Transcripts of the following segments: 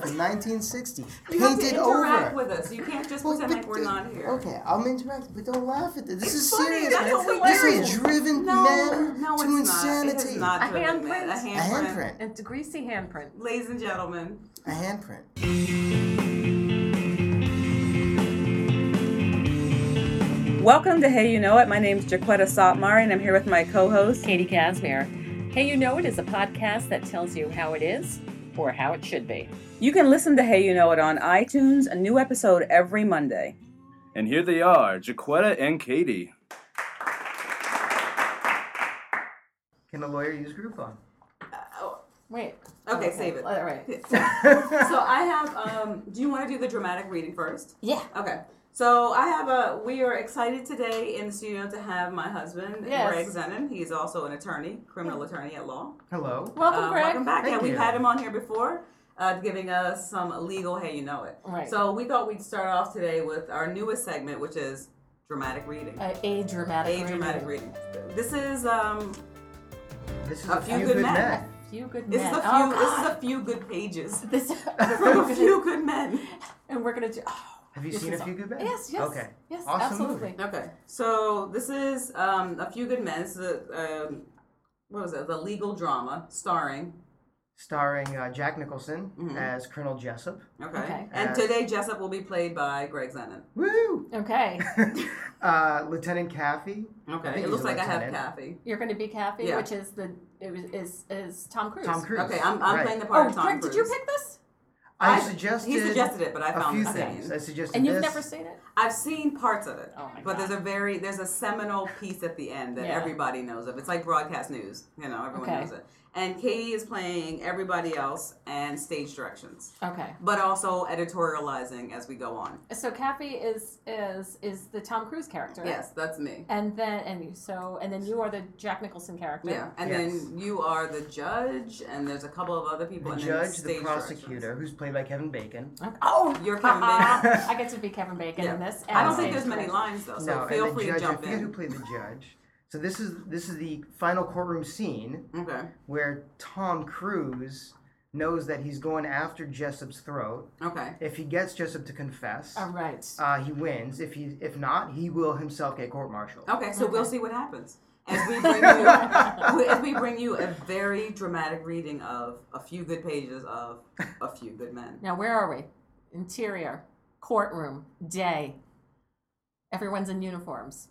from 1960. You have to Painted interact over. with us. You can't just pretend like we're not here. Okay, I'm interacting, but don't laugh at this. This is funny, serious, that's man. what we This do. has driven men No, to it's insanity. Not. It is not A driven men. handprint. A A handprint. handprint. It's a greasy handprint. Ladies and gentlemen. A handprint. Welcome to Hey You Know It. My name's Jaquetta Sotmar, and I'm here with my co-host, Katie Casimir. Hey You Know It is a podcast that tells you how it is or how it should be. You can listen to Hey You Know It on iTunes, a new episode every Monday. And here they are, Jaquetta and Katie. Can a lawyer use Groupon? Wait. Okay, save it. All right. So I have, do you want to do the dramatic reading first? Yeah. Okay. So I have we are excited today in the studio to have my husband, Yes. Greg Zenon. He's also an attorney, criminal attorney at law. Hello. Welcome, Greg. Welcome back. Thank Yeah, we've you. had him on here before, giving us some legal Hey You Know It. Right. So we thought we'd start off today with our newest segment, which is dramatic reading. A dramatic reading. Dramatic reading. This is This is A Few Good Men. Few good men. this is a few Oh, this is God. a few good pages This from a few good men. And we're going to do... Oh, Have you this seen A is Few Good Men? Yes, yes. Okay. Yes, Awesome absolutely. movie. Okay, so this is A Few Good Men. This is what was it? The legal drama starring. Starring Jack Nicholson as Colonel Jessup. Okay. Okay. And today Jessup will be played by Greg Zenon. Woo! Okay. Lieutenant Caffey. I Okay. think It he's looks a like I have lieutenant. Kathy. You're going to be Kathy, Yeah. which is is Tom Cruise. Tom Cruise. Okay, I'm Right. playing the part Oh, of Tom Greg, Cruise. did you pick this? I I- suggested. He suggested it, but I a found few the things. scene. I suggested And you've this. never seen it? I've seen parts of it, Oh my but God. there's a seminal piece at the end that Yeah. everybody knows of. It's like broadcast news, everyone Okay. knows it. And Katie is playing everybody else and stage directions, Okay. but also editorializing as we go on. So Kathy is the Tom Cruise character. Yes, that's me. And then you are the Jack Nicholson character. Yeah, and Yes. then you are the judge, and there's a couple of other people. The and judge, then the stage prosecutor, directions. who's played by Kevin Bacon. Okay. Oh, You're Kevin Bacon. I get to be Kevin Bacon in this. I don't and think stage there's many direction. lines though, so No, feel and the free judge. to jump I forget who in. played the judge. So this is the final courtroom scene Okay. where Tom Cruise knows that he's going after Jessup's throat. Okay. If he gets Jessup to confess, All right. he wins. If not, he will himself get court-martialed. Okay, so we'll see what happens as we bring you a very dramatic reading of a few good pages of A Few Good Men. Now where are we? Interior, courtroom, day. Everyone's in uniforms.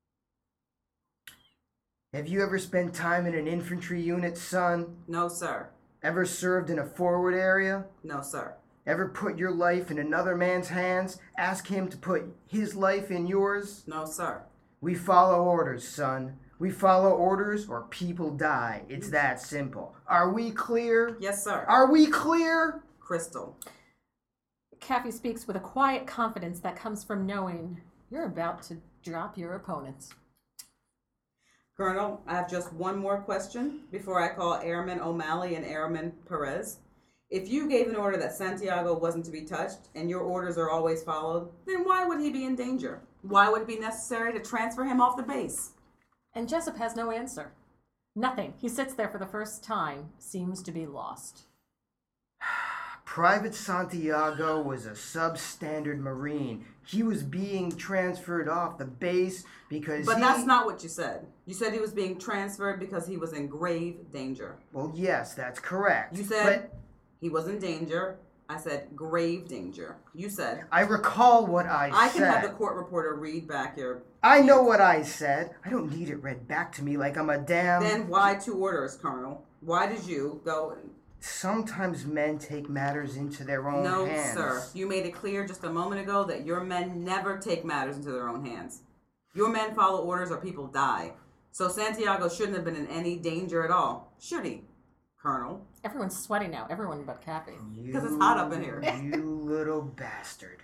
Have you ever spent time in an infantry unit, son? No, sir. Ever served in a forward area? No, sir. Ever put your life in another man's hands? Ask him to put his life in yours? No, sir. We follow orders, son. We follow orders or people die. It's that simple. Are we clear? Yes, sir. Are we clear? Crystal. Kathy speaks with a quiet confidence that comes from knowing you're about to drop your opponents. Colonel, I have just one more question before I call Airman O'Malley and Airman Perez. If you gave an order that Santiago wasn't to be touched and your orders are always followed, then why would he be in danger? Why would it be necessary to transfer him off the base? And Jessup has no answer. Nothing. He sits there for the first time, seems to be lost. Private Santiago was a substandard Marine. He was being transferred off the base because But that's not what you said. You said he was being transferred because he was in grave danger. Well, yes, that's correct. You said he was in danger. I said grave danger. You said. But I recall what I can said. have the court reporter read back your... I know what I said. I don't need it read back to me like I'm a damn... Then why 2 orders, Colonel? Why did you go... Sometimes men take matters into their own No, hands. sir. You made it clear just a moment ago that your men never take matters into their own hands. Your men follow orders or people die. So Santiago shouldn't have been in any danger at all, should he, Colonel? Everyone's sweating now. Everyone but Kathy. Because it's hot up in here. You little bastard.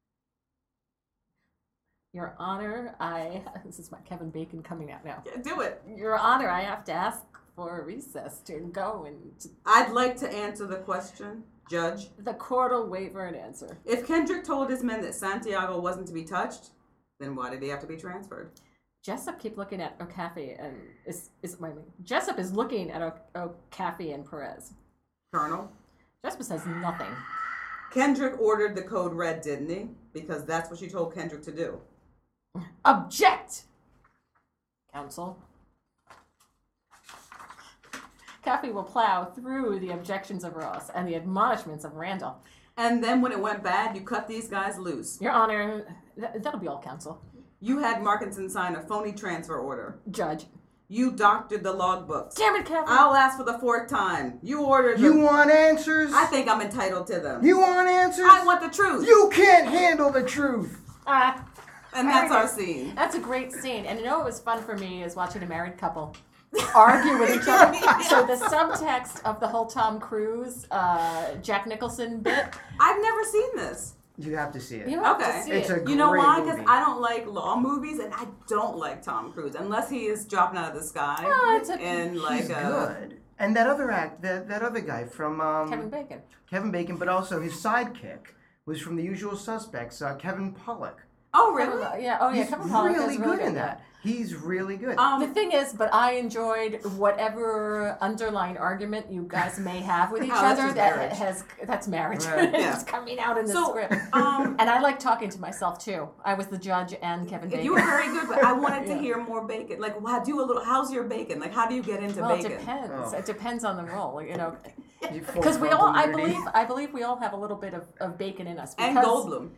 Your Honor, this is my Kevin Bacon coming out now. Yeah, do it. Your Honor, I have to ask for a recess to go and I'd like to answer the question, Judge. the court will waiver an answer. If Kendrick told his men that Santiago wasn't to be touched, then why did he have to be transferred? Jessup keep looking at O'Caffey and Jessup is looking at O'Caffey and Perez. Colonel? Jessup says nothing. Kendrick ordered the code red, didn't he? Because that's what you told Kendrick to do. Object! Counsel. Caffey will plow through the objections of Ross and the admonishments of Randall. And then when it went bad, you cut these guys loose. Your Honor, that'll be all, counsel. You had Markinson sign a phony transfer order. Judge. You doctored the logbooks. Damn it, Caffey! I'll ask for the fourth time. You ordered You the... want answers? I think I'm entitled to them. You want answers? I want the truth. You can't handle the truth. And that's our scene. That's a great scene. And you know what was fun for me is watching a married couple argue with each other. So the subtext of the whole Tom Cruise, Jack Nicholson bit. I've never seen this. You have to see it. You have Okay. to see It's it. a You know great why? Because movie. I don't like law movies, and I don't like Tom Cruise unless he is dropping out of the sky Oh, it's a- and like He's good. And that other that other guy from Kevin Bacon. but also his sidekick was from The Usual Suspects, Kevin Pollak. Oh really? Yeah. He's Kevin Pollak really is good really in that. He's really good. The thing is, but I enjoyed whatever underlying argument you guys may have with each Oh, that's other. just That marriage. that's marriage. Right. It's coming out in the So, script. And I like talking to myself too. I was the judge and Kevin Bacon. you were very good, but I wanted to hear more Bacon. Like, how's your Bacon? Like, how do you get into Well, it Bacon? depends. Oh. It depends on the role, you know. You full Because we all, frontal I nudity. believe we all have a little bit of bacon in us. And because- Goldblum.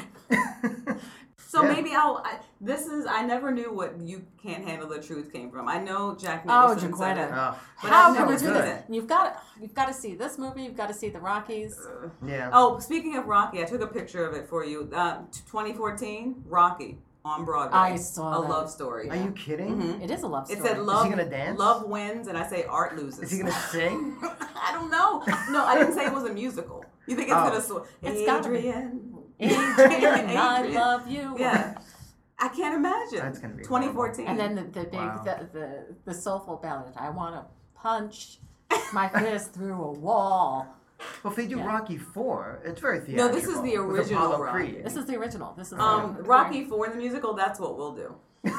So Yeah. maybe I never knew what You Can't Handle the Truth came from. I know Jack Oh, Nicholson said it. Jaquetta. Oh, But How I've never could you seen do it. this? You've got to see this movie. You've got to see the Rockies. yeah. Oh, speaking of Rocky, I took a picture of it for you. 2014, Rocky on Broadway. I saw a that. love story. Are you kidding? It is a love It story. said love. gonna dance? Love wins, and I say art loses. Is he gonna sing? I don't know. No, I didn't say it was a musical. You think it's Oh. gonna sw- It's gotta be. Adrian? Adrian, I Adrian. love you. Yeah, I can't imagine. That's gonna be 2014. And then the big Wow. the soulful ballad. I want to punch my fist through a wall. Well, if they do Yeah. Rocky 4, it's very No, theatrical. this is the with original Apollo Rocky. Creed. This is the original. This is Rocky 4 in the musical. That's what we'll do.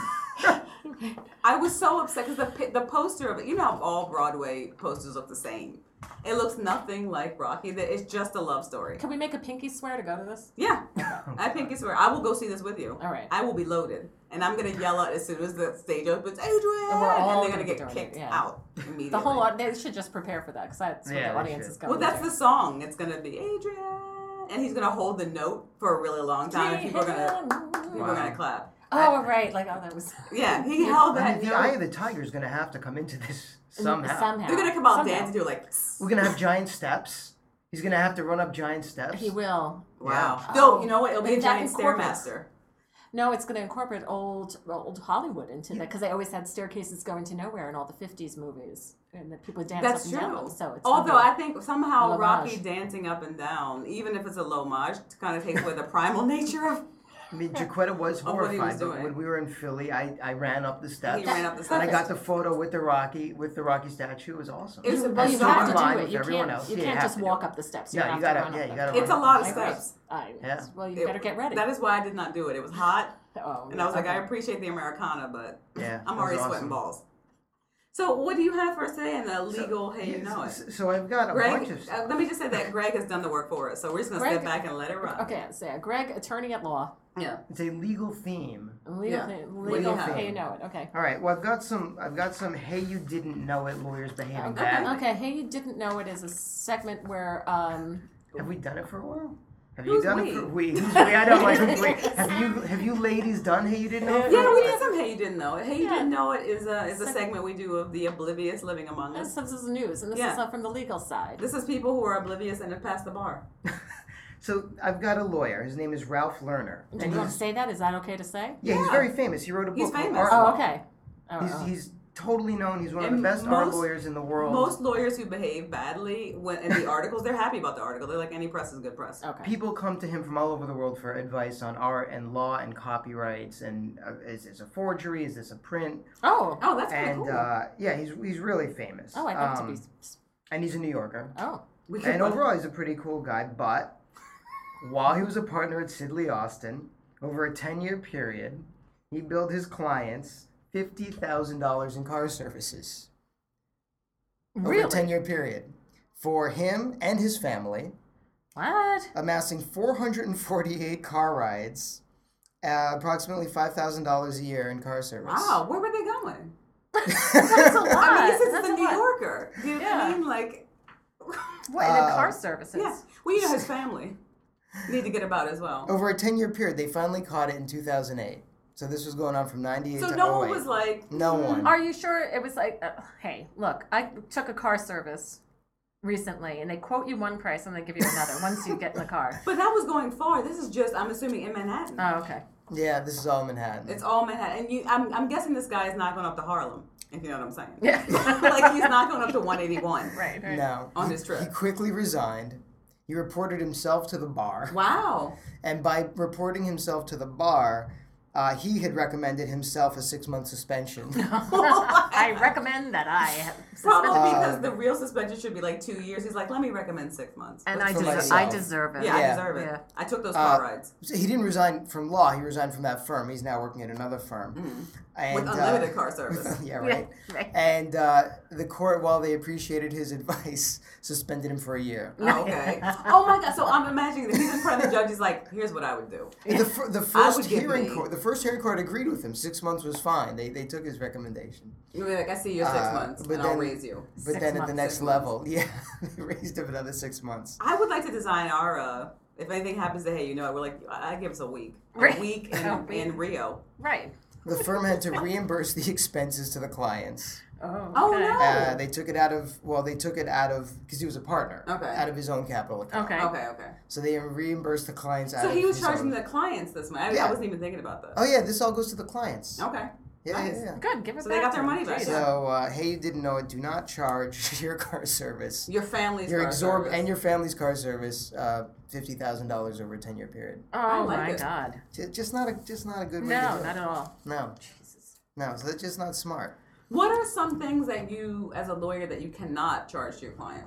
I was so upset because the poster of it. You know how all Broadway posters look the same. It looks nothing like Rocky. It's just a love story. Can we make a pinky swear to go to this? Yeah, I think it's where I will go see this with you. All right. I will be loaded, and I'm gonna yell out as soon as the stage opens, Adrian, And we're all they're gonna gonna be get doing kicked it, yeah. out immediately. The whole they should just prepare for that because that's what Yeah, the they audience should. is going Well, that's to. the song. It's gonna be Adrian, and he's gonna hold the note for a really long time. And people are gonna clap. Oh, right. Like, oh, that was. Yeah, he held I that mean, the Eye note. of the Tiger is gonna have to come into this somehow. They're gonna come out Somehow. dancing to like. We're gonna have giant steps. He's gonna have to run up giant steps. He will. Wow. Yeah. No, you know what? It'll be a But that giant incorporates- stairmaster. No, it's going to incorporate old Hollywood into that because they always had staircases going to nowhere in all the 50s movies. And that people would dance That's up and down true. them. So it's Although gonna I think somehow Homage. Rocky dancing up and down, even if it's a low homage, kind of takes away the primal nature of. I mean, Jaquetta was Of what he was horrified, but doing. when we were in Philly, I ran up the steps. He ran up the And I steps. got the photo with the Rocky statue. It was awesome. It's be, a well, you bizarre have to line do it. with You everyone can't. else. You Yeah, can't have just to do walk it. up the steps. Yeah, have you gotta- to run yeah, up you them. gotta It's a run lot up of I agree. steps. Yeah. Well, you better get ready. That is why I did not do it. It was hot, Oh, and I was like, okay. I appreciate the Americana, but Yeah. I'm it was already awesome. sweating balls. So, what do you have for us today in the legal Hey You Know It? So I've got a bunch Greg, of stuff. let me just say that Greg has done the work for us, so we're just going to Greg- step back and let it run. Okay, so Greg, attorney at law. Yeah. It's a legal theme. Legal, Yeah. thing- What do you legal. have? Hey, you know it. Okay. All right. Well, I've got some. Hey, you didn't know it. Lawyers behaving Okay. badly. Okay. Hey, you didn't know it is a segment where Have we done it for a while? Have Who's you done we? it for we? Who's we? I don't like who's we. Have you ladies done Hey, you didn't know? it? Yeah, we did some Hey You Didn't Know It. Hey You Yeah. Didn't Know It is a segment we do of the oblivious living among us. this is news, and this Yeah. is from the legal side. This is people who are oblivious and have passed the bar. So I've got a lawyer. His name is Ralph Lerner. Do And you want to he's, say that? Is that okay to say? yeah, he's Yeah. very famous. He wrote a book He's called famous. Art Oh, Law. okay. Oh, He's totally known. He's one of the And best art most- lawyers in the world. Most lawyers who behave badly when in the articles, they're happy about the article. They're like, any press is good press. okay. People come to him from all over the world for advice on art and law and copyrights and is this a forgery? Is this a print? Oh. Oh, that's pretty And cool. yeah, he's really famous. Oh, I'd love to be. And he's a New Yorker. Oh. We could And run- overall, he's a pretty cool guy. But while he was a partner at Sidley Austin, over a 10-year period, he billed his clients $50,000 in car services. Over Really? a 10-year period. For him and his family, What? amassing 448 car rides, approximately $5,000 a year in car service. Wow, where were they going? That's a lot. I mean, this is That's the a New lot. Yorker. You know what I Yeah. mean? Like, What, in the car services? yeah. Well, you know, his family need to get about as well. Over a 10-year period, they finally caught it in 2008. So this was going on from 98 So to no 08. one was like, No one. Are you sure it was like, hey, look, I took a car service recently, and they quote you one price and they give you another once you get in the car. but that was going far. This is just, I'm assuming, in Manhattan. Oh, okay. Yeah, this is all Manhattan. It's all Manhattan. And I'm guessing this guy is not going up to Harlem, if you know what I'm saying. Yeah. Like, he's not going up to 181 Right. No. on He- this trip. He quickly resigned. He reported himself to the bar. Wow. And by reporting himself to the bar, he had recommended himself a 6-month suspension. I recommend that I have Probably suspended because the real suspension should be like 2 years. He's like, let me recommend 6 months. and for I myself. deserve it. Yeah, Yeah. I deserve it. Yeah. I took those car rides. So he didn't resign from law. He resigned from that firm. He's now working at another firm. And, With unlimited car service. yeah, right. Yeah, right. And the court, while they appreciated his advice, suspended him for a year. Oh, okay. Oh my God. So I'm imagining that he's in front of the judge. He's like, here's what I would do. The I first would give hearing me- court, the first hearing court agreed with him. 6 months was fine. They took his recommendation. You'll be like, I see your 6 months, but and I'll then- raise you. But 6 then at the months, next 6 months. level, yeah, they raised him another 6 months. I would like to design our, if anything happens to, hey, you know what, we're like, I give us a week. A Right. week A in, week. in Rio. Right. The firm had to reimburse the expenses to the clients. Oh, Oh, okay. no. They took it out of, because he was a partner, Okay. out of his own capital account. Okay. Okay. So they reimbursed the clients out So of he was his charging own. the clients this money. Yeah. I wasn't even thinking about that. Oh yeah, this all goes to the clients. Okay. Yeah, nice. yeah, yeah. Good. Give it So back they got to their them. money back. Jeez. So, hey, you didn't know it. Do not charge your car service. Your family's Your car service. and your family's car service, $50,000 over a 10-year period. Oh like my it. God. Just not a good way No, to do it. not at all. No, Jesus. no. So that's just not smart. What are some things that you, as a lawyer, that you cannot charge to your client?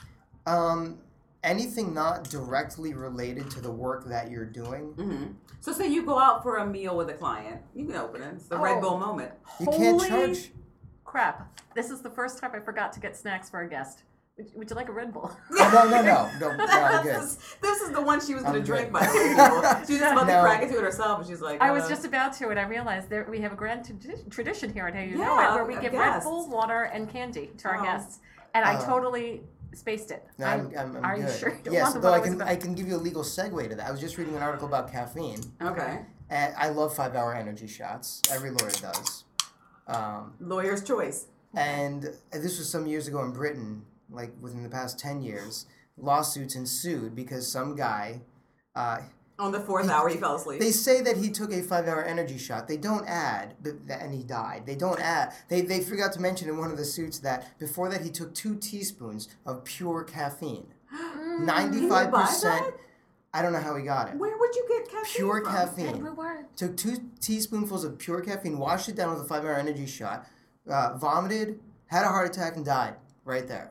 Anything not directly related to the work that you're doing, Mm-hmm. So say you go out for a meal with a client. You can open it. It's the Red Oh. Bull moment. you can't Holy charge. Crap. This is the first time I forgot to get snacks for a guest. Would you like a Red Bull? Oh, no, I'm good. This is the one she was going to I'm drink, good. by the way. People. She was about No. to crack into it herself, and she's like, I was just about to, and I realized that we have a grand tradition here at How You Know Yeah, It, where we of give guests. Red Bull, water, and candy to our Oh. guests. And I Oh. totally spaced it. No, I'm are good. you sure? You don't Yes, want the though one I was can about- I can give you a legal segue to that. I was just reading an article about caffeine, Okay. and I love 5-hour energy shots. Every lawyer does. Lawyer's choice. And this was some years ago in Britain, like within the past 10 years, lawsuits ensued because some guy, On the 4th hour, he fell asleep. they say that he took a 5-hour energy shot. They don't add, and he died. They don't add. They forgot to mention in one of the suits that before that he took 2 teaspoons of pure caffeine. Can you 95%. buy that? I don't know how he got it. Where would you get caffeine Pure from? caffeine. Everywhere. Took 2 teaspoonfuls of pure caffeine, washed it down with a 5-hour energy shot, vomited, had a heart attack, and died right there.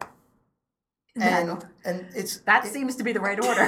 And it's That seems to be the right order.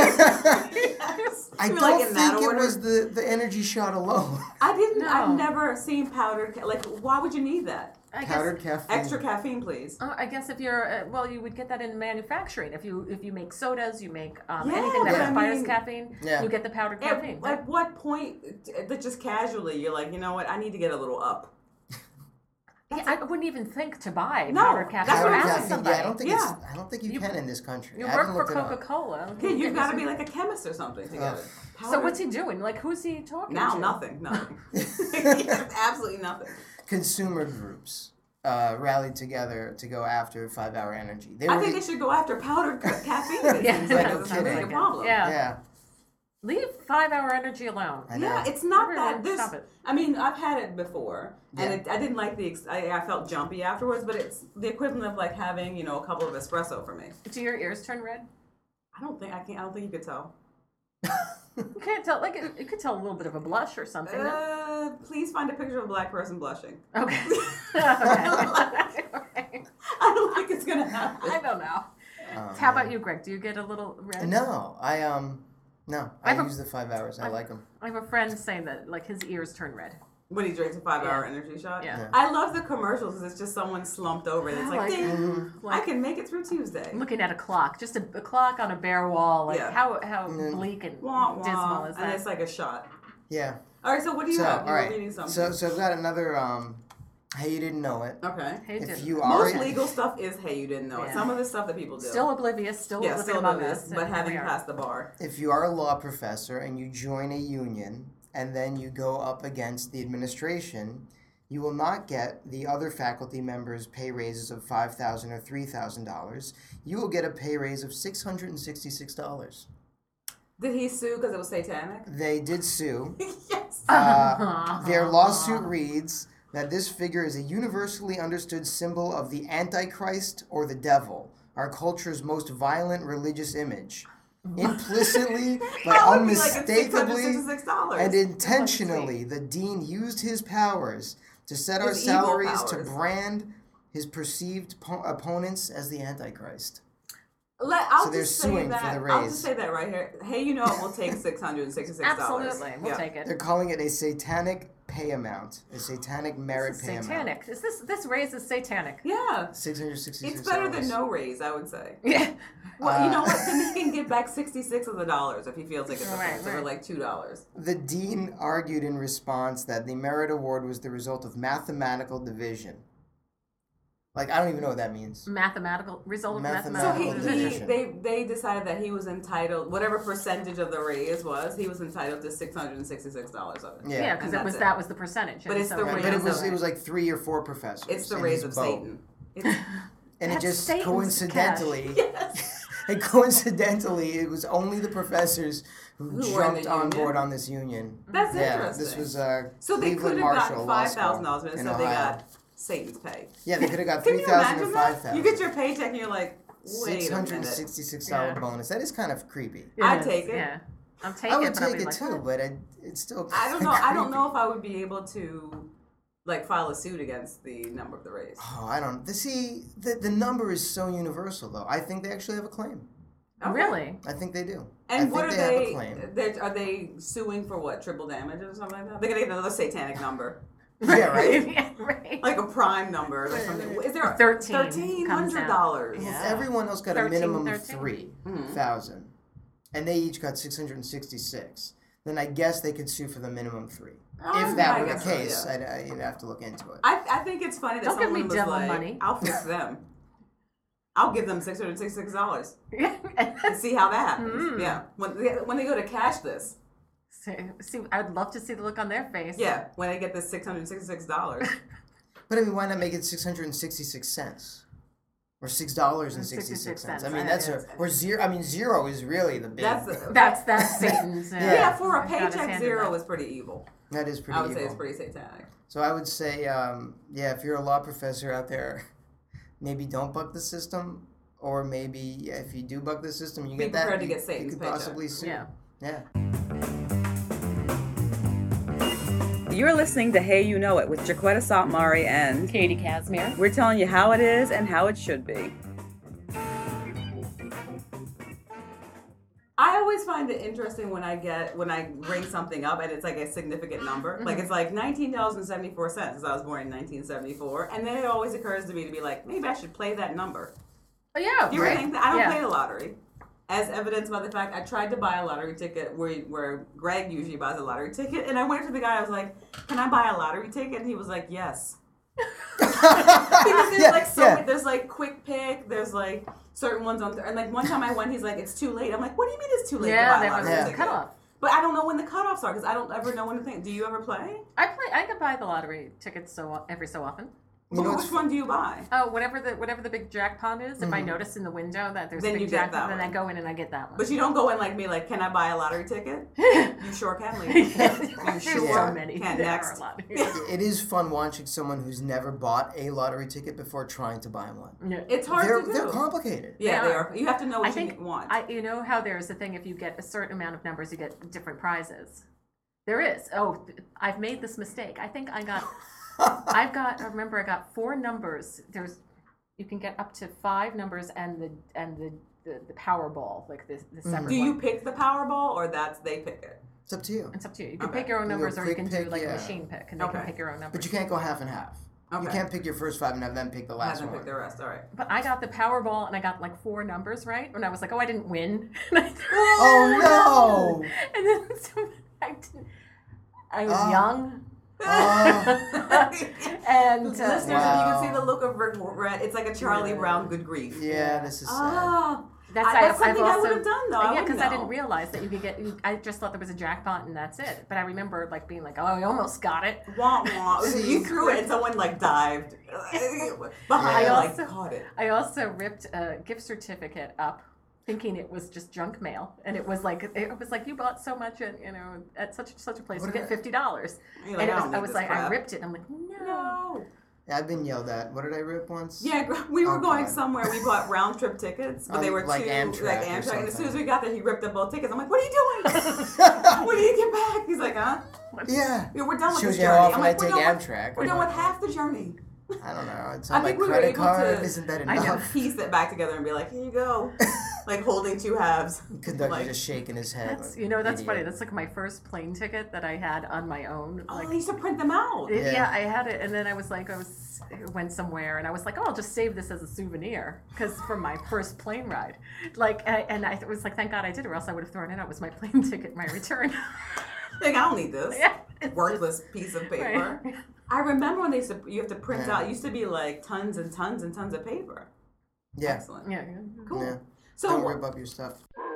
I You mean, don't like in that think it order? was the energy shot alone. I didn't. No. I've never seen powdered. Like, why would you need that? I Powdered guess, caffeine. Extra caffeine, please. I guess if you're well, you would get that in manufacturing. If you make sodas, you make Yeah, anything that but I requires mean- caffeine, Yeah. you get the powdered caffeine. At what point, that just casually, you're like, you know what? I need to get a little up. Yeah, I wouldn't even think to buy No, powdered caffeine. that's or what I'm ask saying. somebody. Yeah, I don't think Yeah. I don't think you You- can in this country. You I work for haven't looked it up. Coca-Cola. Yeah, you've got to be like a chemist or something to get it. So what's he doing? Like, who's he talking Now? to? Nothing. Absolutely nothing. Consumer groups rallied together to go after 5-hour energy. They I were think they should go after powdered caffeine. Yeah. It No doesn't seem like a kidding. problem. Yeah. yeah. Leave 5-hour energy alone. I know. Yeah, it's not Everyone that. There's, stop it. I mean, I've had it before, and Yeah. I didn't like I felt jumpy afterwards. But it's the equivalent of like having a couple of espresso for me. Do your ears turn red? I don't think you could tell. You can't tell. Like, you could tell a little bit of a blush or something. no? Please find a picture of a black person blushing. Okay. Okay. I don't think it's gonna happen. I don't know. Oh, How about man. you, Greg? Do you get a little red? No, I I have a- use the 5 hours. I like them. I have a friend saying that like his ears turn red. When he drinks a 5-hour energy shot? Yeah. I love the commercials because it's just someone slumped over and it's like, ding, I can make it through Tuesday. I'm looking at a clock, just a clock on a bare wall. Like how bleak and Wah, wah, dismal is that? And it's like a shot. Yeah. All right, so what do you have? You all were right. reading something. So I've got another. Hey, you didn't know it. Okay. Hey, If didn't. you are Most legal stuff is, hey, you didn't know it. Yeah. Some of the stuff that people do. Still oblivious, still yeah, living still among oblivious, us. but and having here we are. passed the bar. If you are a law professor and you join a union and then you go up against the administration, you will not get the other faculty members' pay raises of $5,000 or $3,000. You will get a pay raise of $666. Did he sue because it was satanic? They did sue. Yes. Their lawsuit reads that this figure is a universally understood symbol of the Antichrist or the devil, our culture's most violent religious image. Implicitly, but That would be like unmistakably $666. and intentionally, the dean used his powers to set our His evil salaries to powers. brand his perceived opponents as the Antichrist. I'll So they're just say suing for that. the raise. I'll just say that right here. Hey, you know it will take $666. Absolutely, we'll take it. They're calling it a satanic pay amount, a satanic merit This is pay amount. satanic. Is this raise is satanic? Yeah. $666. It's better than no raise, I would say. Yeah. Well, you know what? Then he can get back 66 of the dollars if he feels like it's Right, offensive, or right. like $2. The dean argued in response that the merit award was the result of mathematical division. Like, I don't even know what that means. Mathematical result of So mathematical division. they decided that he was entitled, whatever percentage of the raise was, he was entitled to $666 of it. Yeah, because And that was the percentage. But and it's so the Right, raise but of it was like 3 or 4 professors. It's the in raise his of boat. Satan. It's, And it That's just Satan's coincidentally, yes. and coincidentally, it was only the professors who Who were in jumped the on union? board on this union. That's Yeah, interesting. this was So they Cleveland could have Marshall gotten Law School $5,000, but in instead they Ohio. got Satan's pay. Yeah, they could have got Can you $3,000 or imagine that? $5,000. You get your paycheck and you're like, wait a minute. $666 Yeah. bonus. That is kind of creepy. I'd take it. Yeah, I'm taking I would it. But I'll take be it like, too, what? but it's still. I don't kinda know. I don't creepy. know if I would be able to like file a suit against the number of the raise. Oh, I don't. See, the number is so universal, though. I think they actually have a claim. Oh, really? I think they do. And I think what are they have a they? claim. Are they suing for what? Triple damage or something like that? They're gonna get another satanic number, Yeah, right. Yeah, right. like a prime number or something. Is there $1,300? $1,300? Everyone else got a 13, minimum of 13. 3,000, and they each got 666. Then I guess they could sue for the minimum 3. If that I were the guess so, case, yeah. you'd have to look into it. I think it's funny that Don't give someone me was devil like, money. "I'll fix them. I'll give them $666 Yeah. and see how that happens." Hmm. Yeah, when they go to cash this. See, I'd love to see the look on their face. Yeah, when they get this $666. But I mean, why not make it 666 cents? Or $6.66. I mean, that's or zero. I mean, zero is really the big. That's Satan's. Yeah, for a got his paycheck, hand in zero that. is pretty evil. That is pretty I would evil. say it's pretty satanic. So I would say, yeah, if you're a law professor out there, maybe don't buck the system, or maybe if you do buck the system, you Be get that. prepared to you, get Satan's you could paycheck. possibly sue. Yeah. Yeah. You're listening to Hey You Know It with Jaquetta Sotmari and Katie Casimir. we're telling you how it is and how it should be. I always find it interesting when I bring something up and it's like a significant number. Like it's like $19.74 because I was born in 1974. And then it always occurs to me to be like, maybe I should play that number. Oh yeah. Do you ever think that? I don't Yeah. play the lottery. As evidenced by the fact I tried to buy a lottery ticket where Greg usually buys a lottery ticket. And I went to the guy, I was like, can I buy a lottery ticket? And he was like, yes. Because there's there's like quick pick, there's like certain ones on and like one time I went, he's like, it's too late. I'm like, what do you mean it's too late to Yeah, buy a there lottery was a ticket? cutoff. But I don't know when the cutoffs are because I don't ever know when to think. Do you ever play? I could buy the lottery tickets every so often. You know, But which one do you buy? Oh, whatever the big jackpot is. If I notice in the window that there's Then a you big get jackpot, that then I one. go in and I get that one. But you don't go in like me, like, can I buy a lottery ticket? You sure can, lady. There's sure so many. can. There Next. are a lot. It is fun watching someone who's never bought a lottery ticket before trying to buy one. Yeah. It's hard to do. They're complicated. Yeah, They they are. are. You have to know I what think you want. you know how there's a thing if you get a certain amount of numbers, you get different prizes. There is. Oh, I've made this mistake. I think I got. I got 4 numbers. You can get up to 5 numbers and the Powerball, like the separate Do you one. pick the Powerball or they pick it? It's up to you. It's up to you. You can Okay. pick your own You can go numbers, or you quick can pick, do like yeah. a machine pick, and they can Okay. pick your own numbers. But you can't go half and half. You Okay. can't pick your first 5 and then pick the last Hasn't one. picked the rest. All right. But I got the Powerball, and I got like 4 numbers right, and I was like, oh, I didn't win. Oh no! And then so I was Oh. young, Oh, and Listeners, if you Wow. can see the look of regret, it's like a Charlie Brown good grief. yeah, this is sad. Oh, that's that's I've something I also, would have done though. I yeah, wouldn't because I didn't know. realize that you could get. I just thought there was a jackpot and that's it. But I remember like being like, oh, I almost got it. Wah, wah. You threw it and someone like dived behind Yeah. like Also- caught it. I also ripped a gift certificate up, thinking it was just junk mail, and it was like you bought so much at at such a place, What you did get I- $50. You're And like, I don't need was this like, I crap. ripped it. I'm like, no. No. Yeah, I've been yelled at. What did I rip once? Yeah, we were Oh, going God. somewhere. We bought round trip tickets, but they were Like too Amtrak like or Amtrak. And as soon as something. we got there, he ripped up both tickets. I'm like, "What are you doing? When do you get back?" He's like, "Huh? Yeah. Yeah, we're done with Shows this you journey." how I'm often like, I take Amtrak. We're done with half the journey. I don't know. It's I on my think we were credit able card. to- Isn't that I know. enough? Piece it back together and be like, "Here you go," like holding two halves. Conductor Like, just shaking his head. That's, like, that's funny. idiot. That's like my first plane ticket that I had on my own. oh, Like, I used to print them out. Yeah. I had it, and then I went somewhere, and I was like, oh, I'll just save this as a souvenir, because from my first plane ride, and I was like, thank God I did, or else I would have thrown it out. It was my plane ticket, my return. Like, I don't need this. Yeah, it's Worthless piece of just- paper. right. I remember when you have to print Yeah. out. It used to be like tons and tons and tons of paper. Yeah. Excellent. Yeah. Cool. Yeah. So Don't rip up your stuff.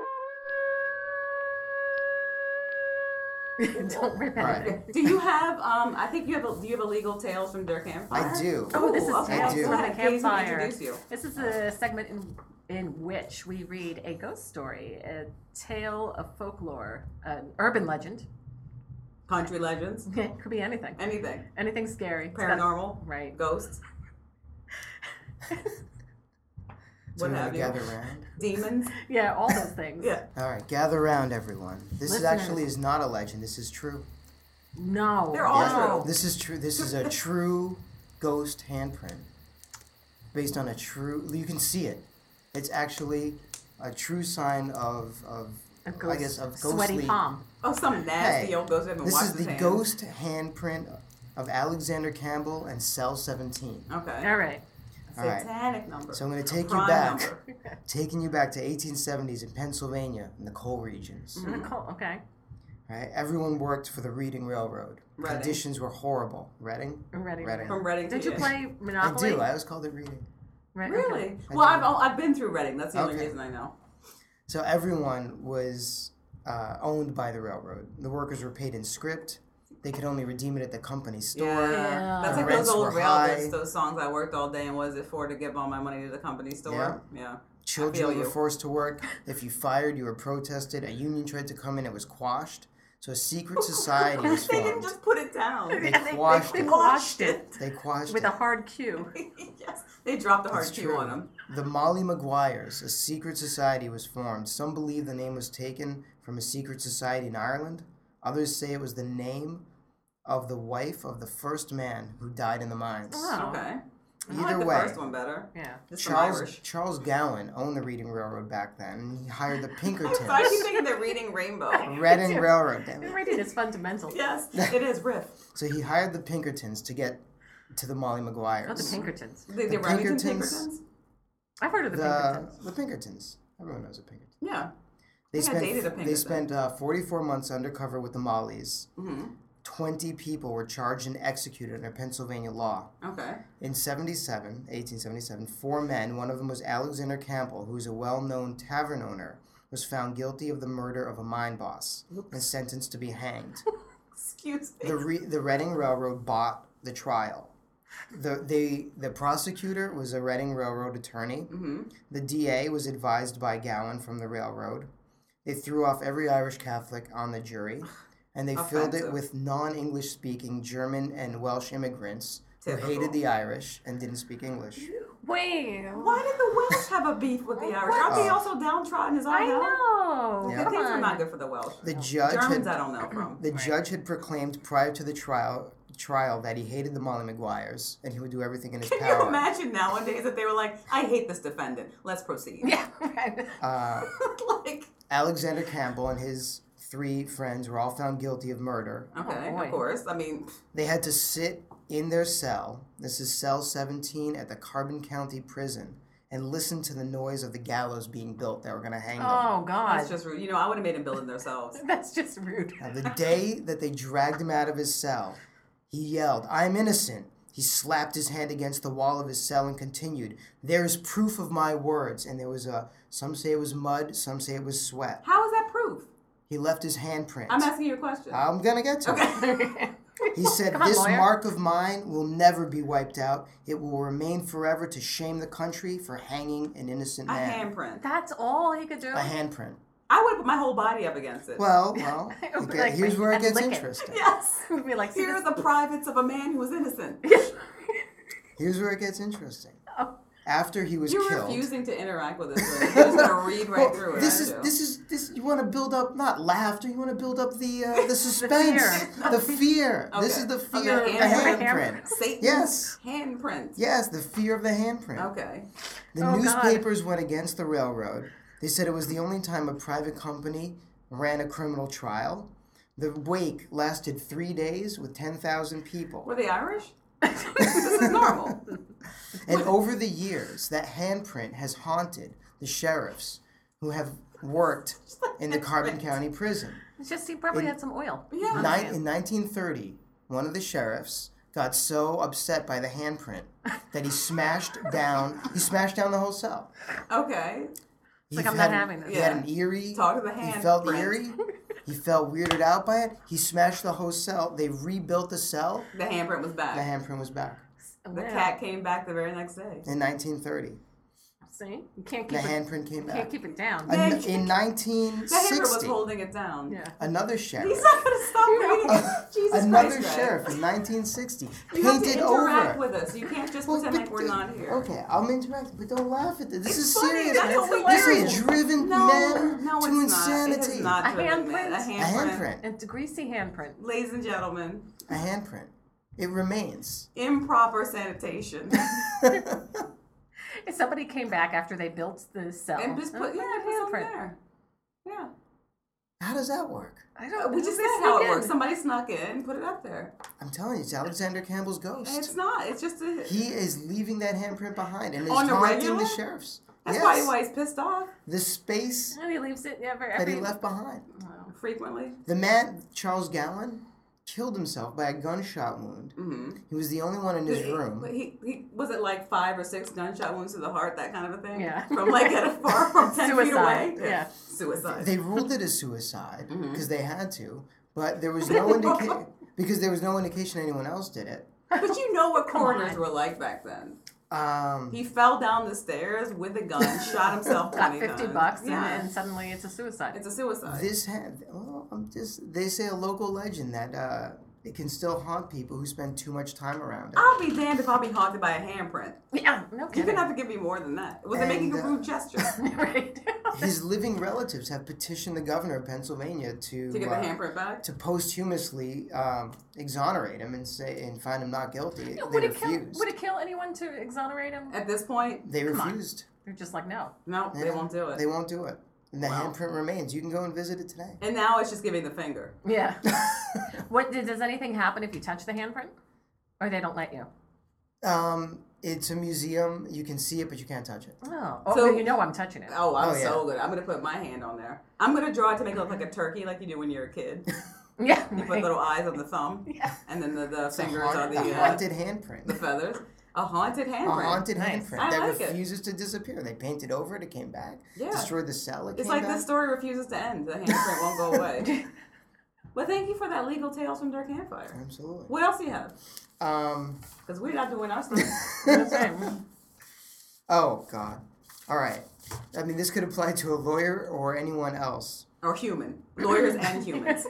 Don't rip Right. anything. do you have? I think you have. Do you have a legal tales from their campfire? I do. Oh, this is okay. Tales I do. Go from the ahead, Casey, Campfire. introduce you. This is a segment in which we read a ghost story, a tale of folklore, an urban legend. Country legends. It could be anything. Anything. Anything scary. It's got- Paranormal. Right. Ghosts. So What we're have gonna you? gather around. Demons. Yeah, all those things. Yeah. All right, gather around, everyone. This is Listeners. actually is not a legend. This is true. No. They're all Yeah, true. This is true. This is a true ghost handprint, based on a true. You can see it. It's actually a true sign of A I guess of ghostly. sweaty palm. Oh, some nasty Hey, old ghost. I haven't This watched is his the hands. ghost handprint of Alexander Campbell and Cell 17. Okay. All right. All right. Satanic number. So I'm going to take you Prime back, number. taking you back to 1870s in Pennsylvania in the coal regions. Mm-hmm. Nicole, okay. All right, everyone worked for the Reading Railroad. Reading. Conditions were horrible. Reading? I'm ready. Reading. From Reading Did to you play Monopoly? I do. I always called it Reading. Right, Really? okay. I Well, do. I've been through Reading. That's the only Okay. reason I know. So everyone was owned by the railroad. The workers were paid in script. They could only redeem it at the company store. Yeah. That's The like those rents old were rail high. bits, those songs I worked all day and was it for to give all my money to the company store. Yeah. Children feel were you. forced to work. If you fired, you were protested. A union tried to come in, it was quashed. So a secret society was They didn't formed. just put it down. They Yeah, quashed they it. quashed it They quashed with it. a hard Q. Yes, they dropped a hard It's Q true. on them. The Molly Maguires, a secret society, was formed. Some believe the name was taken from a secret society in Ireland. Others say it was the name of the wife of the first man who died in the mines. Oh. Okay. I Either like the way, first one better. Yeah. It's from Irish. Charles Gowan owned the Reading Railroad back then, and he hired the I keep Pinkertons. thinking they're reading Rainbow. Reading Railroad, damn it. Reading is fundamental. Yes, it is riff. So he hired the Pinkertons to get to the Molly Maguires. Not the Pinkertons. The Remington Pinkertons. Pinkertons? I've heard of the Pinkertons. The Pinkertons. Everyone knows the Pinkertons. Yeah. They I think I dated a spent Pinkerton. 44 months undercover with the Mollies. Mm-hmm. 20 people were charged and executed under Pennsylvania law. Okay. In 1877, 4 men, one of them was Alexander Campbell, who was a well-known tavern owner, was found guilty of the murder of a mine boss and sentenced to be hanged. Excuse me. The Reading Railroad bought the trial. The prosecutor was a Reading Railroad attorney. Mm-hmm. The DA was advised by Gowan from the railroad. They threw off every Irish Catholic on the jury, and they filled it Offensive. with non-English speaking German and Welsh immigrants who Typical. hated the Irish and didn't speak English. Wait. Why did the Welsh have a beef with the Irish? Aren't they Oh. also downtrodden as all I hell? know. Yeah. Good things Come are on. not good for the Welsh. The judge Germans, had, I don't know from. the judge had proclaimed prior to the trial that he hated the Molly Maguires and he would do everything in his Can you power. imagine nowadays that they were like, I hate this defendant. Let's proceed. Yeah. Right. Uh, Like, Alexander Campbell and his three friends were all found guilty of murder. Okay, boy. of course. I mean, They had to sit in their cell. This is cell 17 at the Carbon County Prison, and listen to the noise of the gallows being built that were going to hang them. Oh God, that's just rude. You know, I would have made them build it themselves. that's just rude. Now, the day that they dragged him out of his cell, he yelled, "I am innocent." He slapped his hand against the wall of his cell and continued, "There is proof of my words." And there was some say it was mud, some say it was sweat. How is that proof? He left his handprint. I'm asking you a question. I'm going to get to it. Okay. He said, Come on, "This lawyer." mark of mine will never be wiped out. It will remain forever to shame the country for hanging an innocent A man." handprint. That's all he could do. A handprint. I would put my whole body up against it. Well, It would be okay, like here's where it and gets lick it. interesting. yes. It would be like, see Here are this- the privates of a man who was innocent. Here's where it gets interesting. Oh. After he was You're killed. refusing to interact with us. You're just gonna read right through it. This aren't you? is you want to build up not laughter, you want to build up the suspense, fear. the fear. This Okay. is the Of the fear of the handprint. handprint. Satan's Yes. handprint. Yes, the fear of the handprint. Okay. The Oh, God. newspapers went against the railroad. They said it was the only time a private company ran a criminal trial. The wake lasted 3 days with 10,000 people. Were they Irish? This is normal. And over the years, that handprint has haunted the sheriffs who have worked in the Carbon County Prison. It's just he probably had some oil. Yeah. In 1930, one of the sheriffs got so upset by the handprint that he smashed down the whole cell. Okay. He like, I'm had not having this. He had an eerie. Talk to the He felt handprint. eerie. He felt weirded out by it. He smashed the whole cell. They rebuilt the cell. The handprint was The back. handprint was back The Yeah. cat came back the very next day. in 1930. See, you can't The keep it. handprint came Can't back. keep it down. Yeah. In The handprint was 1960, holding it down. Yeah. another He's sheriff. not gonna stop reading it. Jesus Another Christ, Greg. sheriff in 1960 You have to painted interact over. with us. You can't just Well, pretend but like we're not here. Okay, I'm interacting, but don't laugh at this. This It's is funny, serious, that's man. what we This do. has driven No, men no, to it's insanity. not. It is not A driven men. handprint? A A handprint. handprint. And a greasy handprint. Ladies and gentlemen, A handprint. It remains. improper sanitation. If somebody came back after they built the cell and just put, a yeah, put something handprint. there. Yeah. How does that work? I don't. We just they said how snuck it in. works. Somebody snuck in and put it up there. I'm telling you, it's Alexander Campbell's ghost. It's not. It's just a. He is leaving that handprint behind and is On the taunting regular? the sheriffs. That's Yes. probably why he's pissed off The space And he leaves it every. that he left behind. Wow. frequently. The man, Charles Gallen, killed himself by a gunshot wound. Mm-hmm. He was the only one in his room. He was it like 5 or 6 gunshot wounds to the heart, that kind of a thing. Yeah. From like at a far from 10 feet Suicide, away. yeah. Suicide. They ruled it as suicide Mm-hmm. because they had to, but there was no indication because there was no indication anyone else did it. But you know what Come coroners on. were like back then. Um, He fell down the stairs with a gun, shot himself 20 Got $50 times. and suddenly it's a suicide. It's a suicide. they say a local legend that it can still haunt people who spend too much time around it. I'll be damned if I'll be haunted by a handprint. Yeah, no You're kidding. gonna have to give me more than that. Was it making a And, rude gesture Right. His living relatives have petitioned the governor of Pennsylvania to to get the handprint back? to posthumously exonerate him and find him not guilty. They would it refused. kill anyone to exonerate him? At this point, They Come on. refused. They're just like, no. no, they Yeah. won't do it. They won't do it. And the Wow. handprint remains. You can go and visit it today. And now it's just giving the finger. Yeah. Does anything happen if you touch the handprint? Or they don't let you? It's a museum. You can see it, but you can't touch it. Oh, So- you know I'm touching it. Oh, I'm Oh, yeah. so good. I'm gonna put my hand on there. I'm gonna draw it to make it look like a turkey, like you do when you're a kid. Yeah. You put little eyes on the thumb, Yeah. and then the It's a fingers are the the haunted handprint. feathers. A haunted A handprint. haunted Nice. handprint I that like it. refuses to disappear. They painted over it. It came back. Yeah. Destroyed the cell. It It's came like back. this story refuses to end. The handprint won't go away. Well, thank you for that legal tales from Dark Campfire. Absolutely. What else do you have? Um. Because we're not doing our stuff. That's right. Oh God. All right. I mean, this could apply to a lawyer or anyone else. Or human. Lawyers and humans.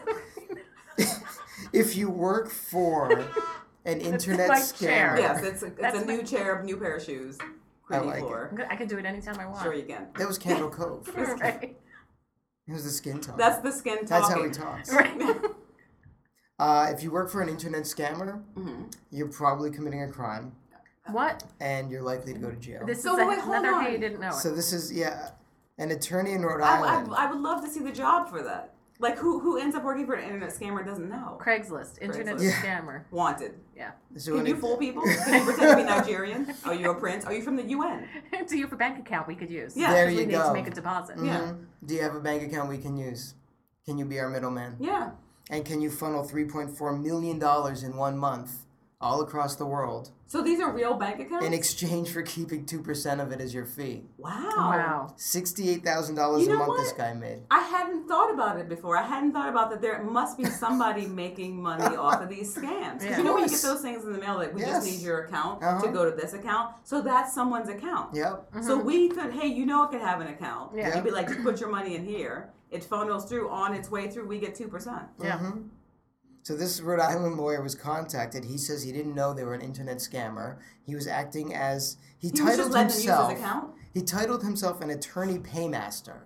If you work for an internet my scammer, chair. Yes, it's a That's new chair, new pair of shoes. I Creamy like floor. I can do it anytime I want. Sure you can. that was Candle Cove. Right. It was the skin talk. That's the skin That's how talking. he talks. Right. If you work for an internet scammer, Mm-hmm. you're probably committing a crime, What? and you're likely to go to jail. This So is wait, hold another on. hey, you didn't know it. So this is an attorney in Rhode I Island. would love to see the job for that. Like who ends up working for an internet scammer doesn't know? Craigslist, internet Craigslist. scammer. Wanted. Yeah. So Can when you it- fool people? Can you pretend to be Nigerian? Are you a prince? Are you from the UN? Do you have a bank account we could use? Yeah. There Because we you need go. to make a deposit. Yeah. Mhm. Do you have a bank account we can use? Can you be our middleman? Yeah. And can you funnel $3.4 million in 1 month all across the world So these are real bank accounts? in exchange for keeping 2% of it as your fee? Wow. Wow. $68,000 You a know month what? this guy made. I hadn't thought about it before. I hadn't thought about that there must be somebody making money off of these scams. 'Cause Yeah. you know when you get Yes. those things in the mail, like we Yes. just need your account Uh-huh. to go to this account. So that's someone's account. Yep. So we could, hey, you know, it could have an account. Yeah. You'd be like, just put your money in here. It funnels through. On its way through, we get 2%. Yeah. Mhm. So this Rhode Island lawyer was contacted. He says he didn't know they were an internet scammer. He was acting as he He was just titled letting them use himself. his account. He titled himself an attorney paymaster.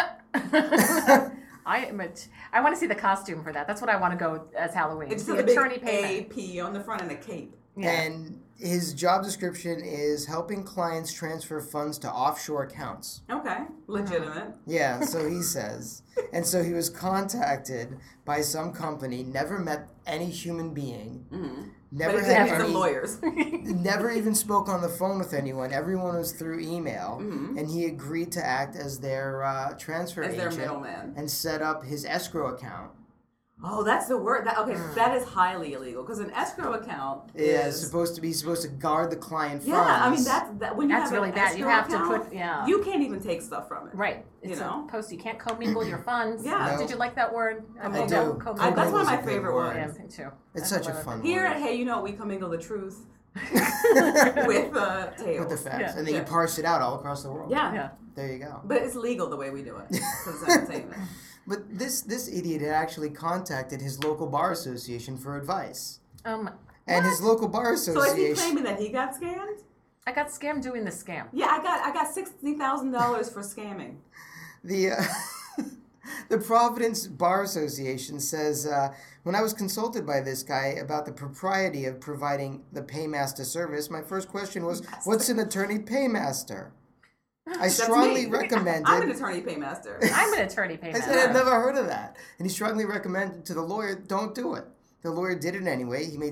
I want to see the costume for that. That's what I want to go as Halloween. It's just the a big attorney payment. AP on the front and a cape. Yeah. And his job description is helping clients transfer funds to offshore accounts. Okay, legitimate. Yeah, so he says. And so he was contacted by some company, never met any human being, never But he had could get any, some lawyers. never even spoke on the phone with anyone. Everyone was through email, Mm-hmm. and he agreed to act as their transfer As their agent middleman. and set up his escrow account. Oh, that's the word. That is highly illegal because an escrow account Yeah, is supposed to guard the client funds. Yeah, I mean that when you That's have really an bad. You escrow have to account, put- yeah. You can't even take stuff from it. Right. You It's know? supposed you can't commingle your funds. Yeah. No. Did you like that word? I do. That's Commingle one of is my a good favorite word. Yeah, words. me too. It's That's such a one of fun Here word. at Hey, you know, we commingle the truth with tails. With the facts. Yeah. And then Yeah. you parse it out all across the world. Yeah. Yeah. There you go. But it's legal the way we do it because it's entertainment. But this idiot had actually contacted his local bar association for advice. And his local bar So is he association. claiming that he got scammed? I got scammed doing the scam. Yeah, I got $60,000 for scamming. The the Providence Bar Association says when I was consulted by this guy about the propriety of providing the paymaster service, my first question was, "What's an attorney paymaster?" I That's strongly me. recommended. I'm an attorney paymaster. I'm an attorney I payment. said I'd never heard of that, and he strongly recommended to the lawyer, "Don't do it." The lawyer did it anyway. He made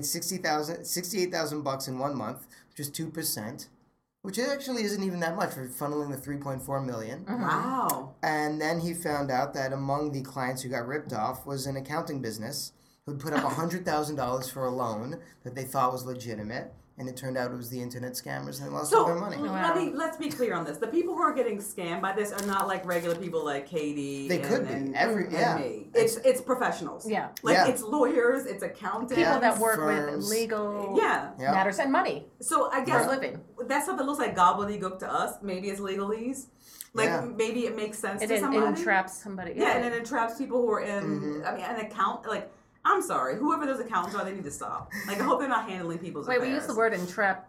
$68,000 in 1 month, which is 2%, which actually isn't even that much for funneling the $3.4 million. Wow. And then he found out that among the clients who got ripped off was an accounting business who'd put up $100,000 for a loan that they thought was legitimate, and it turned out it was the internet scammers, and they lost all So their money. let's be clear on this. The people who are getting scammed by this are not like regular people like Katie. They could be. and Yeah. me. It's professionals. Yeah. Like Yeah. it's lawyers, it's accountants. People that work Firms. with legal Yeah. Yeah. matters and money So I for guess a living. that stuff that looks like gobbledygook to us, maybe it's legalese. Like Yeah. maybe it makes sense It to somebody. entraps somebody. Yeah, and it entraps people who are in. Mm-hmm. I mean, an account. Like, I'm sorry, whoever those accountants are, they need to stop. Like, I hope they're not handling people's Wait, affairs. we used the word entrapment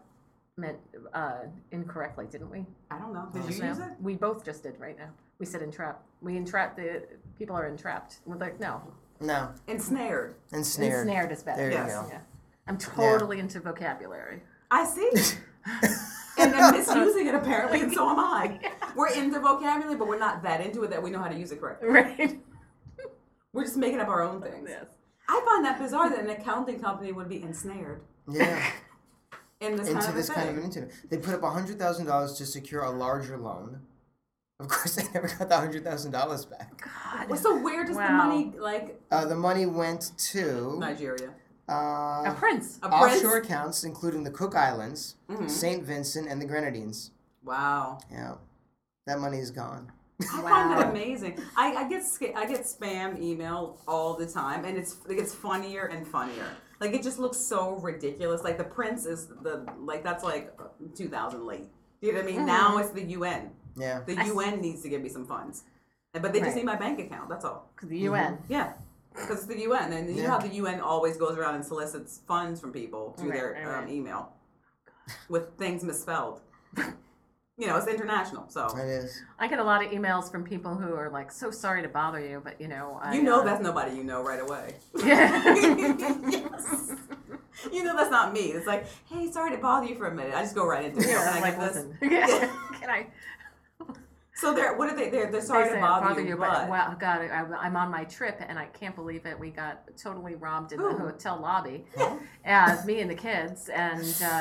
incorrectly, didn't we? I don't know. Did you No. use it? We both just did right now. We said entrap. We entrap the people are entrapped. We're like, no. No, Ensnared. ensnared. Ensnared is better. There Yes. you go. Yeah. I'm totally into vocabulary. I see. And they're misusing it apparently, and so am I. We're into vocabulary, but we're not that into it that we know how to use it correctly. Right. We're just making up our own things. Yes. I find that bizarre that an accounting company would be ensnared Yeah, in this into kind of this a kind thing. of an internet. They put up $100,000 to secure a larger loan. Of course, they never got the $100,000 back. God. Well, so where does the Wow. money, like, The money went to Nigeria? A prince. A prince? offshore accounts, including the Cook Islands, Mhm. St. Vincent, and the Grenadines. Wow. Yeah, that money is gone. I Wow. find that amazing. I get spam email all the time, and it gets funnier and funnier. Like it just looks so ridiculous. Like the prince is that's like 2000 late. You know what I mean? Now it's the UN. Yeah. The UN needs to give me some funds, but they just Right. need my bank account. That's all. Because the UN. Yeah, because it's the UN, and you know Yeah. how the UN always goes around and solicits funds from people through Right, their right. email with things misspelled. You know, it's international, so. It is. I get a lot of emails from people who are like, so sorry to bother you, but you know. You know that's nobody you know right away. Yeah. Yes. You know that's not me. It's like, hey, sorry to bother you for a minute. I just go right into it. Yeah, Can I I'm like, get this? listen. Yeah. Can I? So what are they? They're sorry They to say, bother you, but wow, God, I'm on my trip and I can't believe it. We got totally robbed in the hotel lobby, me and the kids, and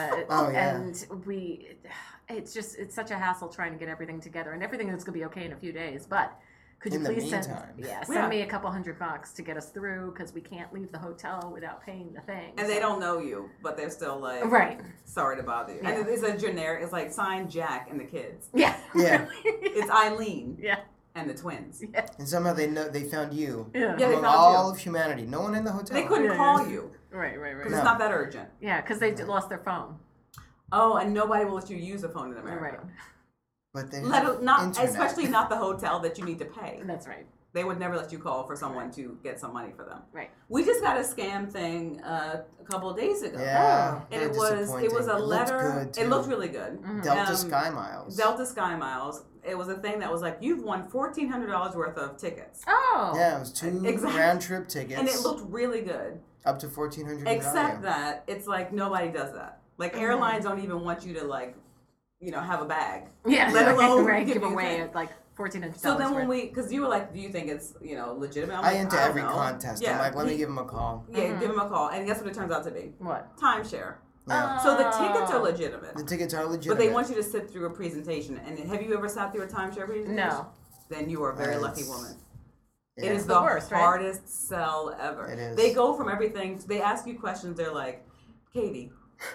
it's such a hassle trying to get everything together, and everything is gonna be okay in a few days, but. Could you please send me a couple $100 to get us through because we can't leave the hotel without paying the thing. And they don't know you, but they're still like, sorry to bother you. Yeah. And it's a generic. It's like signed Jack and the kids. Yeah. It's Eileen. Yeah. And the twins. Yeah. And somehow they found you. Yeah. Yeah, they found all you. of humanity. No one in the hotel. They couldn't call you. Right. Because it's not that urgent. Yeah, because they lost their phone. Oh, and nobody will let you use a phone in America. Right. But they especially not the hotel that you need to pay. That's right. They would never let you call for someone to get some money for them. Right. We just got a scam thing a couple of days ago. Yeah. And it was a letter. It looked really good. Mm-hmm. Delta Sky Miles. Delta Sky Miles. It was a thing that was like, you've won $1,400 worth of tickets. Oh. Yeah, it was 2 round trip tickets. And it looked really good. Up to $1,400. Except that it's like nobody does that. Like airlines don't even want you to like, have a bag. Yeah. Let alone give away like $1,400. So then because you were like, do you think it's, legitimate? I enter every contest. Yeah. I'm like, let me give him a call. Yeah, give him a call. And guess what it turns out to be? What? Timeshare. Yeah. So the tickets are legitimate. The tickets are legitimate. But they want you to sit through a presentation. And have you ever sat through a timeshare presentation? No. Then you are a very lucky woman. Yeah. It is the worst, hardest sell ever. It is. They go from everything. They ask you questions. They're like, Katie,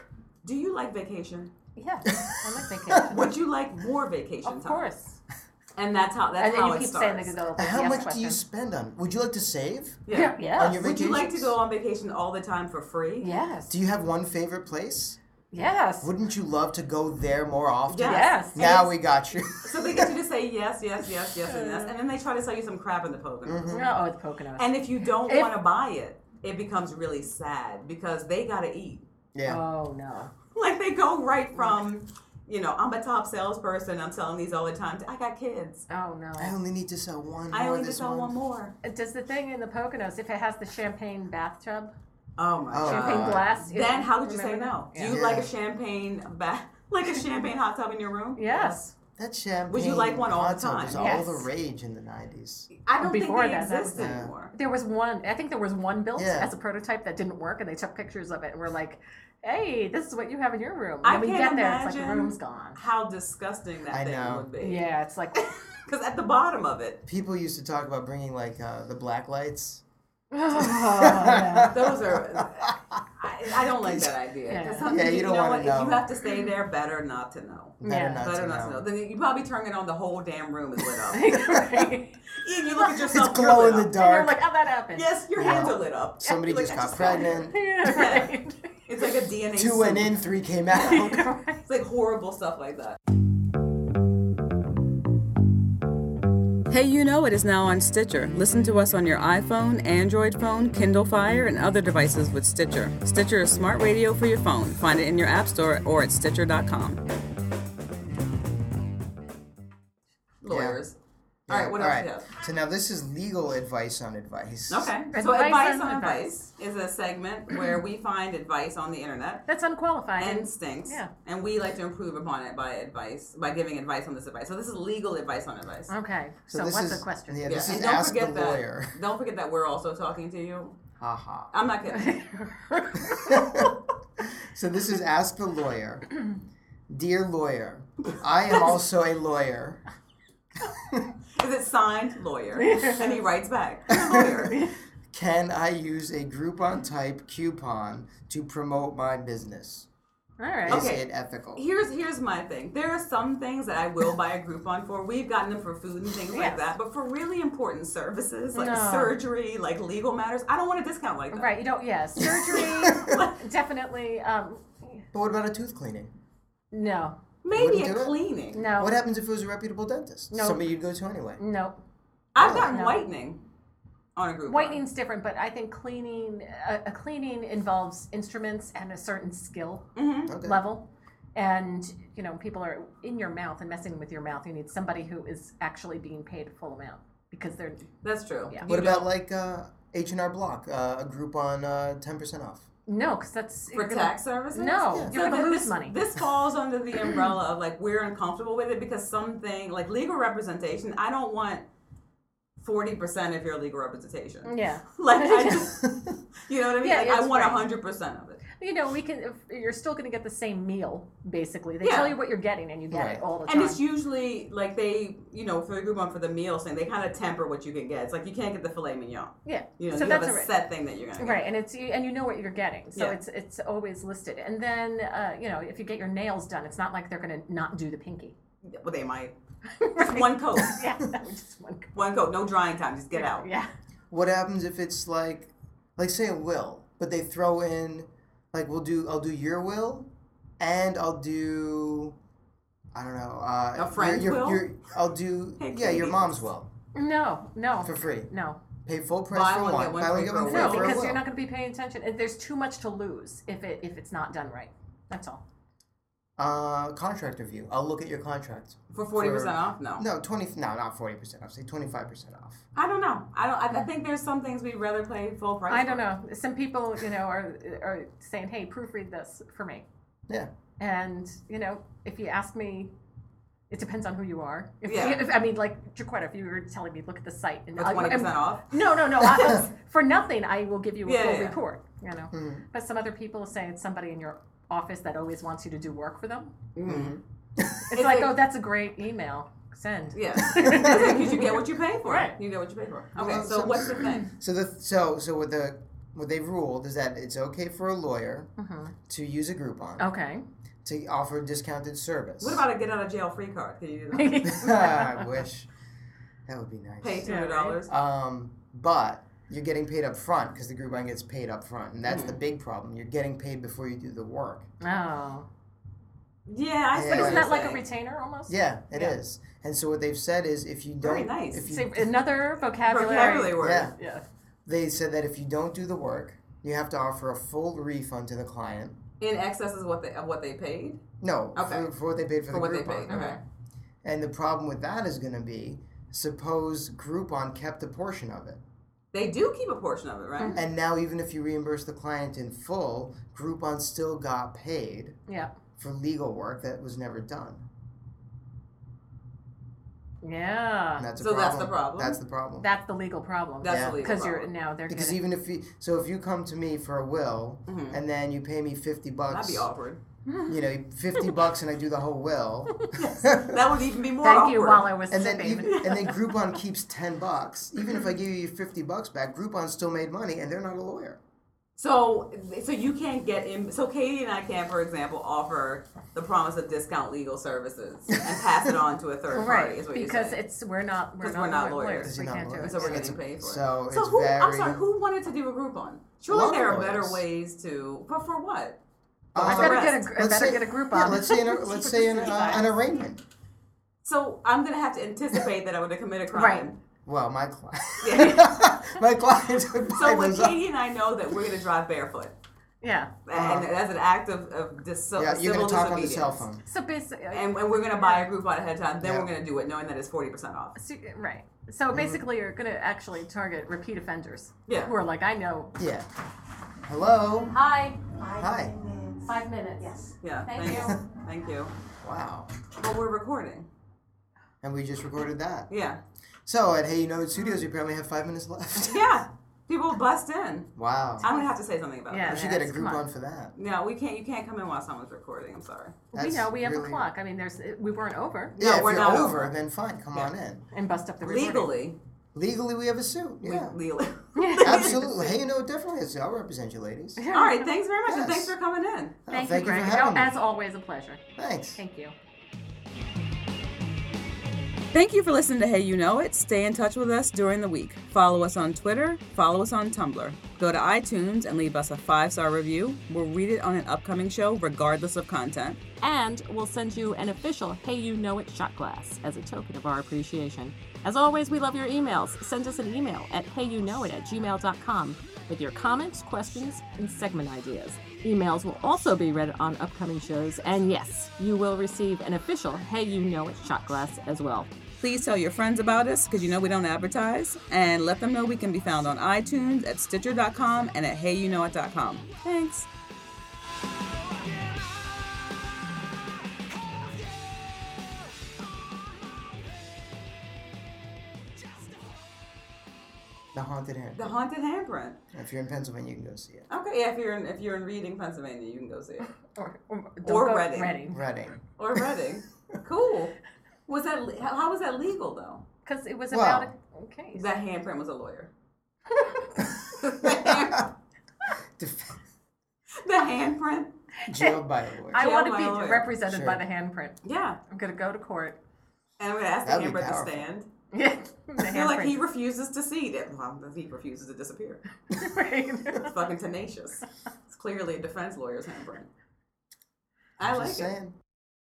do you like vacation? Yeah, I like vacation. Would you like more vacation time? Of course. And that's how and then how you it keep starts. saying the How much question. do you spend on? Would you like to save? Yeah. Yes. On your Would you like to vacations? go on vacation all the time for free? Yes. Do you have one favorite place? Yes. Wouldn't you love to go there more often? Yes. Now we got you. So they get you to say yes, yes, yes, yes, and yes, and then they try to sell you some crap in the Poconos. Oh, it's Poconos. And if you don't want to buy it, it becomes really sad because they gotta eat. Yeah. Oh no. Like they go right from, I'm a top salesperson. I'm selling these all the time. I got kids. Oh no. I only need to sell one. I more only need to this sell one month. more. Does the thing in the Poconos, if it has the champagne bathtub, Oh my god. champagne glass? Then how could you say remember no? that? Do you like a champagne like a champagne hot tub in your room? Yes. That champagne Would you like one all the hot tub time? was all Yes. the rage in the 90s. I don't Before think that, they that was- exist anymore. There was one. I think there was one built Yeah. as a prototype that didn't work, and they took pictures of it, and we're like, "Hey, this is what you have in your room." And I then we can't get there, it's like the imagine room's gone. how disgusting that I thing know. would be. Yeah, it's like, Because at the bottom of it, People used to talk about bringing like the black lights. oh, yeah. those are. I don't like that idea. Yeah. Because something Yeah, you don't know wanna what? know. If you have to stay there, better not to know. Better Yeah. not Better to not to know. Then you probably turn it on, the whole damn room is lit up. Right. And you look at yourself, It's you're glow lit in the up. And you're dark. like, how'd that happen? Yes, your hands are lit up. Somebody You're just like, I got got it. pregnant. Yeah, right. It's like a DNA 2 went soup. in, 3 came out. It's like horrible stuff like that. Hey You Know It is now on Stitcher. Listen to us on your iPhone, Android phone, Kindle Fire, and other devices with Stitcher. Stitcher is smart radio for your phone. Find it in your app store or at Stitcher.com. Lawyers. All right, what else do you have? So now this is legal advice on advice. Okay. So Advice Advice on on Advice is a segment where we find advice on the internet That's unqualified. and stinks. Yeah. And we like to improve upon it by giving advice on this advice. So this is legal advice on advice. Okay, so this what's is, the question? Yeah, this And is don't Ask the forget that. Lawyer. Don't forget that we're also talking to you. Ha ha. I'm not kidding. So this is Ask the Lawyer. Dear lawyer, I am also a lawyer. Is it signed lawyer? And he writes back, lawyer. Can I use a Groupon type coupon to promote my business? All right. Is Okay. it ethical? Here's my thing. There are some things that I will buy a Groupon for. We've gotten them for food and things like Yes. that. But for really important services like No. surgery, like legal matters, I don't want a discount like that. Right, you don't, yeah, surgery, definitely, But what about a tooth cleaning? no, Maybe Wouldn't a do it? cleaning. no, What happens if it was a reputable dentist? No. Somebody you'd go to anyway. no. I've gotten No. whitening on a Groupon. Whitening's different, but I think cleaning, a cleaning involves instruments and a certain skill Mm-hmm. Okay. level. And, people are in your mouth and messing with your mouth. You need somebody who is actually being paid a full amount because That's true. Yeah. What about like H&R Block, a Groupon 10% off? No, because that's for tax services? No, Yeah. you're gonna lose this, money. This falls under the umbrella of like we're uncomfortable with it because something like legal representation. I don't want 40% of your legal representation. Yeah. Like I just, you know what I mean? Yeah, like, I it's want right. 100% of it. You know, we can. If you're still going to get the same meal, basically. They Yeah. tell you what you're getting, and you get Right. it all the And time. it's usually like they, you know, for the Groupon for the meal thing, they kind of temper what you can get. It's like you can't get the filet mignon. Yeah. You know, So you have that's a right. set thing that you're gonna get. Right, and you know what you're getting, so Yeah. it's always listed. And then you know, if you get your nails done, it's not like they're going to not do the pinky. Well, they might. Right. Just one coat. Yeah, just one. One coat. No drying time. Just get out. Yeah. What happens if it's like say a will, but they throw in like I'll do your will, and I'll do I don't know A friend's will? I'll do Hey, your Katie. mom's will No. for free. No. Pay full price Buy for one, one. get one Buy one free get for one a free will. No, for a because will. you're not going to be paying attention. There's too much to lose if it's not done right. That's all. Contract review. I'll look at your contract. For 40% off? No. No, not 40% off. Say 25% off. I don't know. I think there's some things we'd rather pay full price. I for. don't know. Some people, you know, are saying, "Hey, proofread this for me." Yeah. And you know, if you ask me, it depends on who you are. Yeah. I mean, like Jaquetta, if you were telling me, look at the site and For 20% off? No. For nothing, I will give you a full Yeah. report. You know, Mhm. but some other people say it's somebody in your office that always wants you to do work for them. Mm-hmm. It's It's like, like- oh, that's a great email. Send. Yeah. Because you get what you pay for. Right. You get what you pay for. Okay, Well, so what's the thing? So what they've ruled is that it's okay for a lawyer Mm-hmm. to use a Groupon Okay. to offer discounted service. What about a get out of jail free card? Can you do that? I wish that would be nice. Pay Yeah, $200? But you're getting paid up front because the Groupon gets paid up front, and that's Mhm. the big problem. You're getting paid before you do the work. Oh. Yeah, I see But But what isn't you're that like a saying. retainer almost? Yeah, it Yeah. is. And so what they've said is if you don't, Very nice. if you, See, another vocabulary. Vocabulary word. Yeah. Yeah. they said that if you don't do the work, you have to offer a full refund to the client. In excess of what they paid? No, Okay. for what they paid for For the what they Groupon. paid. Okay. And the problem with that is going to be, suppose Groupon kept a portion of it. They do keep a portion of it, right? And now even if you reimburse the client in full, Groupon still got paid Yeah. for legal work that was never done. Yeah. And that's a So problem. that's the problem? That's the problem. That's the legal problem. That's Yeah. the legal Because you're problem. now they're Because getting, even if you come to me for a will Mhm. and then you pay me $50, That'd be awkward. you know, $50 and I do the whole will. That would even be more thank awkward. you while I was And then sipping. and then Groupon keeps $10. Even if I give you $50 back, Groupon still made money and they're not a lawyer. So you can't get in. So Katie and I can, for example, offer the promise of discount legal services and pass it on to a third party. Right, Is what because you're saying. we're not Because we're not lawyers. lawyers. Because We you're not can't do lawyers. it. So we're It's- getting paid for it. So it's who? very. I'm sorry. Who wanted to do a Groupon? Surely lot there of are better lawyers. ways to. But for what? I For better rest. get a Let's say- get a group Yeah, on. let's say an arraignment. So I'm gonna have to anticipate that I'm gonna commit a crime. Right. Well, my client, Yeah. my clients would buy So when those up. Katie and I know that we're gonna drive barefoot, Yeah. and that's an act of Yeah, you're civil gonna talk on the disobedience. cell phone. So basically, And we're gonna buy a Groupon ahead of time. Then Yeah. we're gonna do it, knowing that it's 40% off. right. So basically, you're going to actually target repeat offenders. Yeah. Who are like, I know. Yeah. Hello. Hi. Hi. 5 minutes. Yes. Yeah. Thank you. you. Thank you. Wow. But we're recording. And we just recorded that. Yeah. So at Hey You Know It Studios, we apparently have 5 minutes left. Yeah. People bust in. Wow. I'm gonna have to say something about Yeah. We that. should get a come on. Groupon for that. No, we can't. You can't come in while someone's recording. I'm sorry. We That's know we have a really- clock. I mean, we weren't over Yeah, if we're you're not over, over. then fine, come on in. and bust up the recording. Legally. Legally, we have a suit. Yeah. Legally. Absolutely. Hey, You Know It definitely is. I'll represent you, ladies. All right. Thanks very much, and Yes. thanks for coming in. Oh, Thank, thank you, you Greg. for having me. As always, a pleasure. Thanks. Thank you. Thank you for listening to Hey You Know It. Stay in touch with us during the week. Follow us on Twitter, follow us on Tumblr. Go to iTunes and leave us a 5-star review. We'll read it on an upcoming show regardless of content. And we'll send you an official Hey You Know It shot glass as a token of our appreciation. As always, we love your emails. Send us an email at heyyouknowit@gmail.com with your comments, questions, and segment ideas. Emails will also be read on upcoming shows, and yes, you will receive an official Hey You Know It shot glass as well. Please tell your friends about us because you know we don't advertise. And let them know we can be found on iTunes, at Stitcher.com, and at HeyYouKnowIt.com. Thanks. The Haunted Handprint. The Haunted Handprint. If you're in Pennsylvania, you can go see it. Okay, yeah, if you're in Reading, Pennsylvania, you can go see it. Or Reading. Reading. Or Reading. Cool. Was that how was that legal though? Because it was Well, about a case. That handprint was a lawyer. Def- The handprint. Jailed by a lawyer. I Jail want to by be a lawyer. represented by Sure. the handprint. Yeah. I'm going to go to court. And I'm gonna ask the That'd be handprint to powerful. stand. Yeah, the They're like, he handprint. refuses to see it. Well, he refuses to disappear. Right. It's fucking tenacious. It's clearly a defense lawyer's handprint. I like Just it. saying.